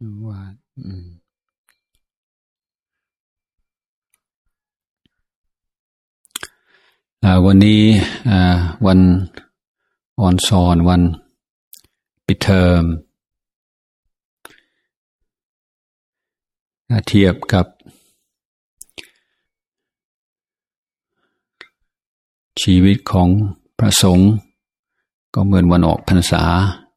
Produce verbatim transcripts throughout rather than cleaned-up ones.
ว่าวันนี้วันออนซอนวันปิดเทอมเทียบกับชีวิตของพระสงฆ์ก็เหมือนวันออกพรรษา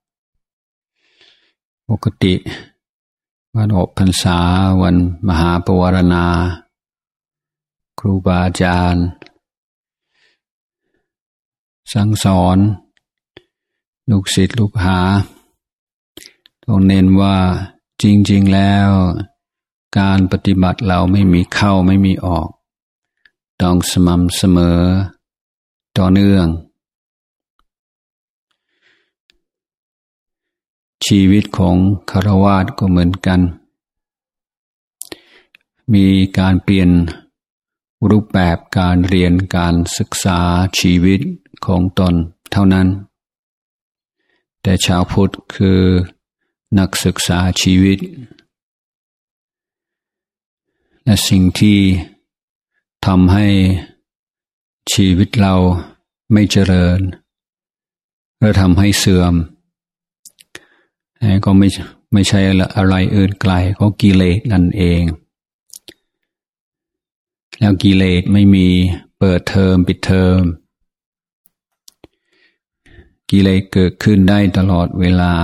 ปกติวันออกพรรษาวันมหาปวารณาครูบาอาจารย์สั่งสอนลูกศิษย์ลูกหาต้องเน้นว่าจริงๆแล้วการปฏิบัติเราไม่มีเข้าไม่มีออกต้องสม่ำเสมอต่อเนื่องชีวิตของฆราวาสก็เหมือนกันมีการเปลี่ยนรูปแบบการเรียนการศึกษาชีวิตของตนเท่านั้นแต่ชาวพุทธคือนักศึกษาชีวิตและสิ่งที่ทำให้ชีวิตเราไม่เจริญหรือทำให้เสื่อมก็ไม่ไม่ใช่อะไรอื่นไกลก็กิเลสนั่นเองแล้วกิเลสไม่มีเปิดเทอมปิดเทอมกิเลสเกิดขึ้นได้ตลอดเวลา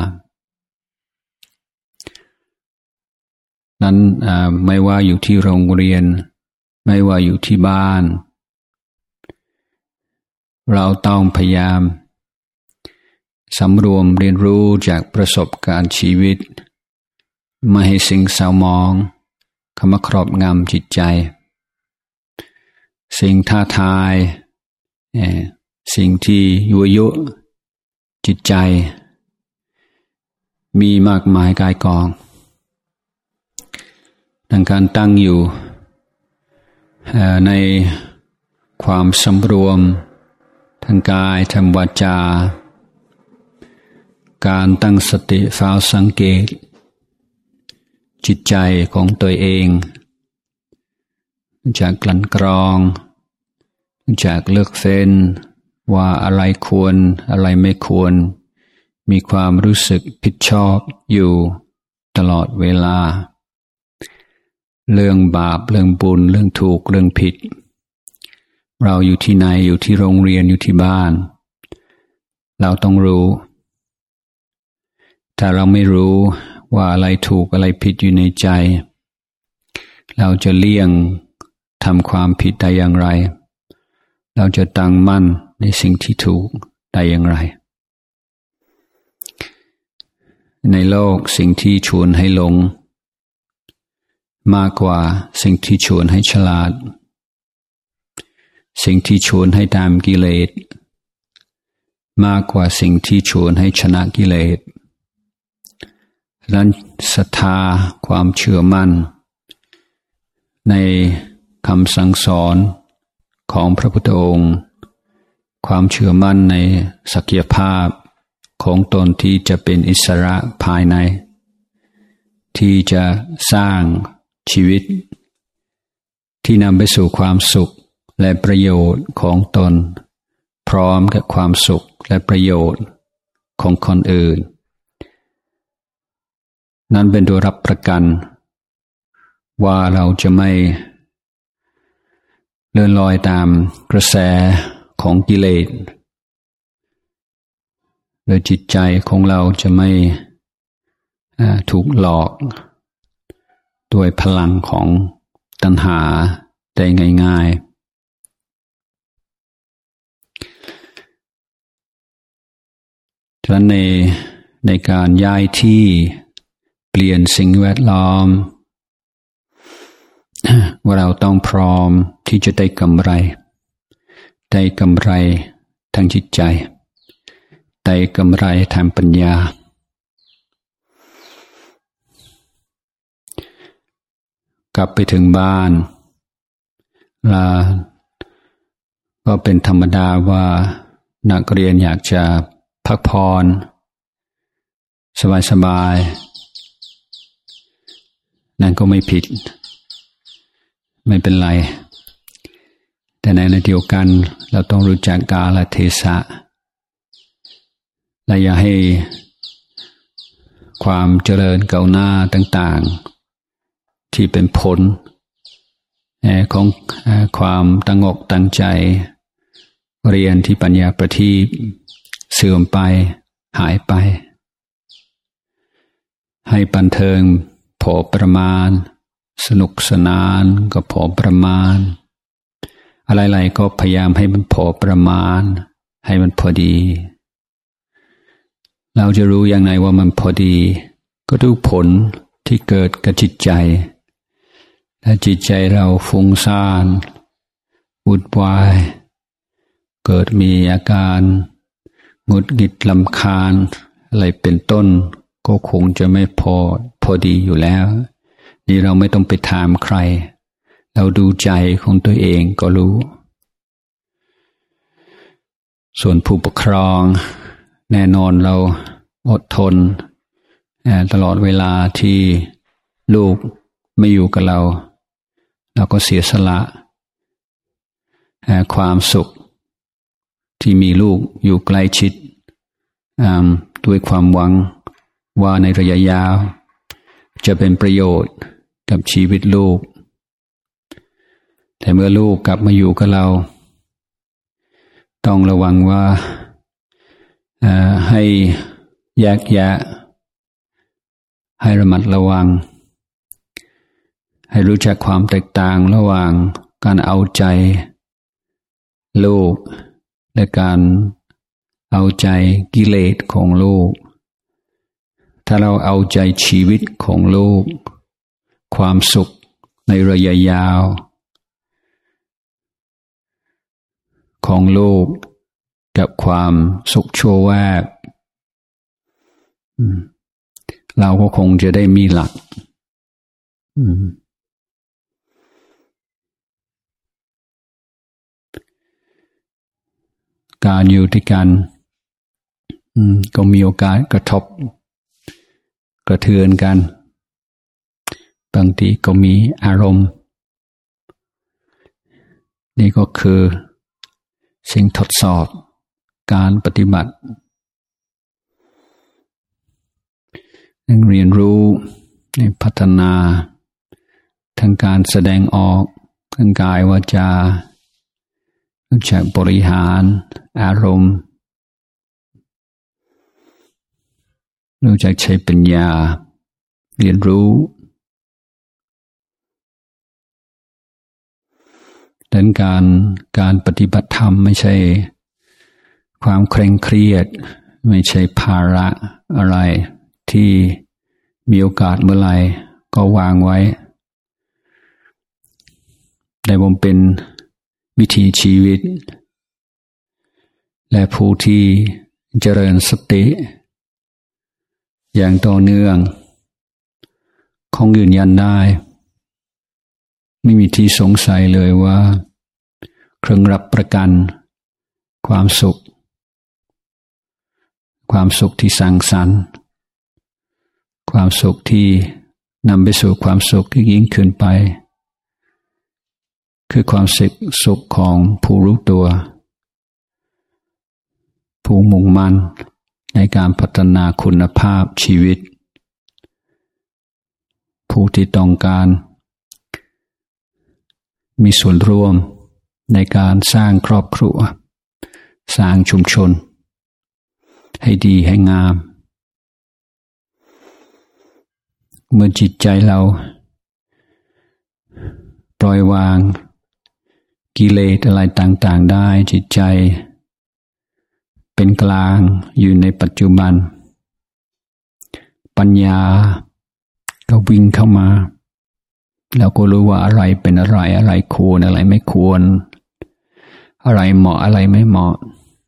นั้นไม่ว่าอยู่ที่โรงเรียนไม่ว่าอยู่ที่บ้านเราต้องพยายามสำรวมเรียนรู้จากประสบการณ์ชีวิตไม่ให้สิ่งเศร้าหมองเข้ามาครอบงำจิตใจสิ่งท้าทายสิ่งที่ยั่วยุจิตใจมีมากมายกายกองดังการตั้งอยู่ในความสำรวมทางกายทางวาจาการตั้งสติเฝ้าสังเกตจิตใจของตัวเองจากกลั่นกรองจากเลือกเฟ้นว่าอะไรควรอะไรไม่ควรมีความรู้สึกผิดชอบอยู่ตลอดเวลาเรื่องบาปเรื่องบุญเรื่องถูกเรื่องผิดเราอยู่ที่ไหนอยู่ที่โรงเรียนอยู่ที่บ้านเราต้องรู้ถ้าเราไม่รู้ว่าอะไรถูกอะไรผิดอยู่ในใจเราจะเลี่ยงทำความผิดได้อย่างไรเราจะตั้งมั่นในสิ่งที่ถูกได้อย่างไรในโลกสิ่งที่ชวนให้หลงมากกว่าสิ่งที่ชวนให้ฉลาดสิ่งที่ชวนให้ตามกิเลสมากกว่าสิ่งที่ชวนให้ชนะกิเลสและศรัทธาความเชื่อมั่นในคำสั่งสอนของพระพุทธองค์ความเชื่อมั่นในศักยภาพของตนที่จะเป็นอิสระภายในที่จะสร้างชีวิตที่นำไปสู่ความสุขและประโยชน์ของตนพร้อมกับความสุขและประโยชน์ของคนอื่นนั้นเป็นตัวรับประกันว่าเราจะไม่เลื่อนลอยตามกระแสของกิเลสโดยจิตใจของเราจะไม่ถูกหลอกด้วยพลังของตัณหาได้ง่ายๆฉะนั้นในในการย้ายที่เปลี่ยนสิ่งแวดล้อมว่าเราต้องพร้อมที่จะได้กำไรได้กำไรทางจิตใจได้กำไรทางปัญญากลับไปถึงบ้านลาก็เป็นธรรมดาว่านักเรียนอยากจะพักผ่อนสบายก็ไม่ผิดไม่เป็นไรแต่ในขณะเดียวกันเราต้องรู้จักกาลเทศะและอย่าให้ความเจริญก้าวหน้าต่างๆที่เป็นผลของความตั้งอกตั้งใจเรียนที่ปัญญาประทีปเสื่อมไปหายไปให้บันเทิงพอประมาณสนุกสนานก็พอประมาณอะไรๆก็พยายามให้มันพอประมาณให้มันพอดีเราจะรู้อย่างไรว่ามันพอดีก็ดูผลที่เกิดกับจิตใจถ้าจิตใจเราฟุ้งซ่านวุ่นวายเกิดมีอาการหงุดหงิดรำคาญอะไรเป็นต้นก็คงจะไม่พอพอดีอยู่แล้วนี่เราไม่ต้องไปถามใครเราดูใจของตัวเองก็รู้ส่วนผู้ปกครองแน่นอนเราอดทนตลอดเวลาที่ลูกไม่อยู่กับเราเราก็เสียสละความสุขที่มีลูกอยู่ใกล้ชิดด้วยความหวังว่าในระยะยาวจะเป็นประโยชน์กับชีวิตลูกแต่เมื่อลูกกลับมาอยู่กับเราต้องระวังว่าให้แยกแยะให้ระมัดระวังให้รู้จักความแตกต่างระหว่างการเอาใจลูกและการเอาใจกิเลสของลูกถ้าเราเอาใจชีวิตของลูกความสุขในระยะยาวของลูกกับความสุขชั่วแวบเราก็คงจะได้มีหลักการอยู่ด้วยกันก็มีโอกาสกระทบกระเทือนกันบางทีก็มีอารมณ์นี่ก็คือสิ่งทดสอบการปฏิบัติเรียนรู้ในพัฒนาทางการแสดงออกทางกายวาจารู้จักบริหารอารมณ์รู้จักใช้ปัญญาเรียนรู้ดังการการปฏิบัติธรรมไม่ใช่ความเคร่งเครียดไม่ใช่ภาระอะไรที่มีโอกาสเมื่อไหร่ก็วางไว้แต่ผมเป็นวิถีชีวิตและผู้ที่เจริญสติอย่างต่อเนื่องคงยืนยันได้ไม่มีที่สงสัยเลยว่าเครื่องรับประกันความสุขความสุขที่สร้างสรรค์ความสุขที่นำไปสู่ความสุขที่ยิ่งขึ้นไปคือความสุขของผู้รู้ตัวผู้มุ่งมั่นในการพัฒนาคุณภาพชีวิตผู้ที่ต้องการมีส่วนร่วมในการสร้างครอบครัวสร้างชุมชนให้ดีให้งามเมื่อจิตใจเราปล่อยวางกิเลสอะไรต่างๆได้จิตใจเป็นกลางอยู่ในปัจจุบันปัญญาก็วิ่งเข้ามาแล้วก็รู้ว่าอะไรเป็นอะไรอะไรควรอะไรไม่ควรอะไรเหมาะอะไรไม่เหมาะ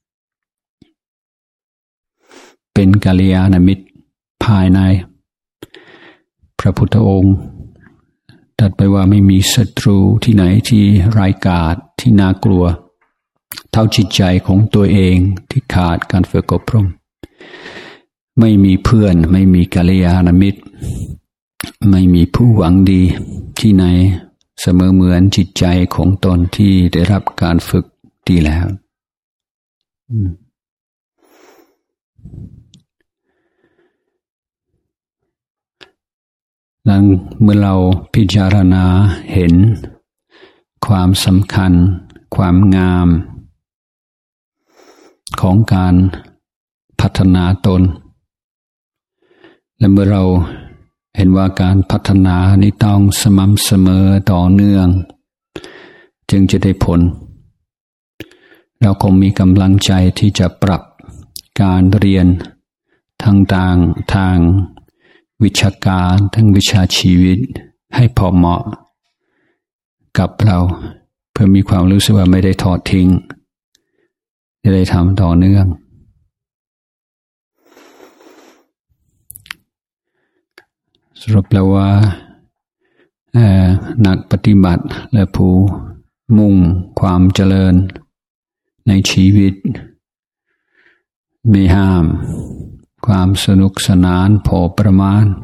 เป็นกัลยาณมิตรภายในพระพุทธองค์ตรัสไปว่าไม่มีศัตรูที่ไหนที่ร้ายกาจที่น่ากลัวเท่าจิตใจของตัวเองที่ขาดการฝึกอบรมไม่มีเพื่อนไม่มีกัลยาณมิตรไม่มีผู้หวังดีที่ไหนเสมอเหมือนจิตใจของตนที่ได้รับการฝึกดีแล้วหลังเมื่อเราพิจารณาเห็นความสำคัญความงามของการพัฒนาตนและเมื่อเราเห็นว่าการพัฒนานี้ต้องสม่ำเสมอต่อเนื่องจึงจะได้ผลเราคงมีกำลังใจที่จะปรับการเรียนทั้งต่างทางวิชาการทั้งวิชาชีวิตให้พอเหมาะกับเราเพื่อมีความรู้สึกว่าไม่ได้ทอดทิ้งจะได้ทำต่อเนื่องสรุปแล้วว่านักปฏิบัติและผู้มุ่งความเจริญในชีวิตไม่ห้ามความสนุกสนานพอประมาณ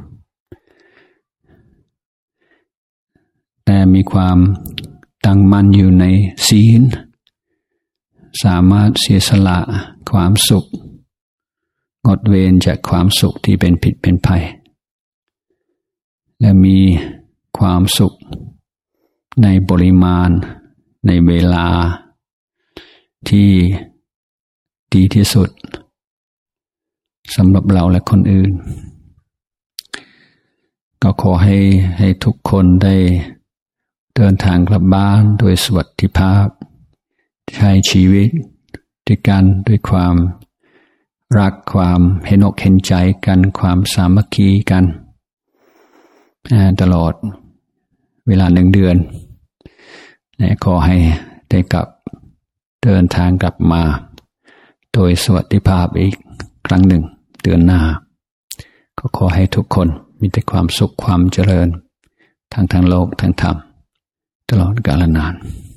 แต่มีความตั้งมั่นอยู่ในศีลสามารถเสียสละความสุขงดเว้นจากความสุขที่เป็นผิดเป็นภัยและมีความสุขในปริมาณในเวลาที่ดีที่สุดสำหรับเราและคนอื่นก็ขอให้ให้ทุกคนได้เดินทางกลับบ้านด้วยสวัสดิภาพใช้ชีวิตด้วยกันด้วยความรักความเห็นอกเห็นใจกันความสามัคคีกันตลอดเวลาหนึ่งเดือนและขอให้ได้กลับเดินทางกลับมาโดยสวัสดิภาพอีกครั้งหนึ่งเดือนหน้าก็ขอให้ทุกคนมีแต่ความสุขความเจริญทั้งทางโลกทั้งธรรมตลอดกาลนาน